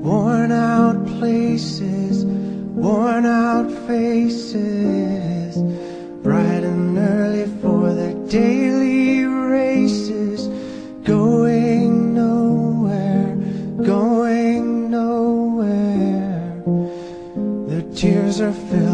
Worn out places, worn out faces, bright and early for their daily races, going nowhere, going nowhere. Their tears are filled